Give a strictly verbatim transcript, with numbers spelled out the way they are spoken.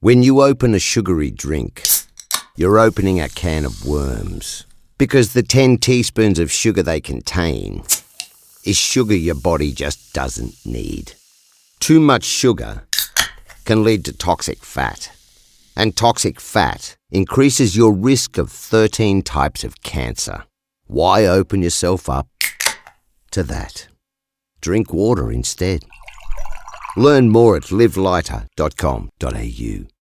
When you open a sugary drink, you're opening a can of worms, because the ten teaspoons of sugar they contain is sugar your body just doesn't need. Too much sugar can lead to toxic fat, and toxic fat increases your risk of thirteen types of cancer. Why open yourself up to that? Drink water instead. Learn more at live lighter dot com dot a u.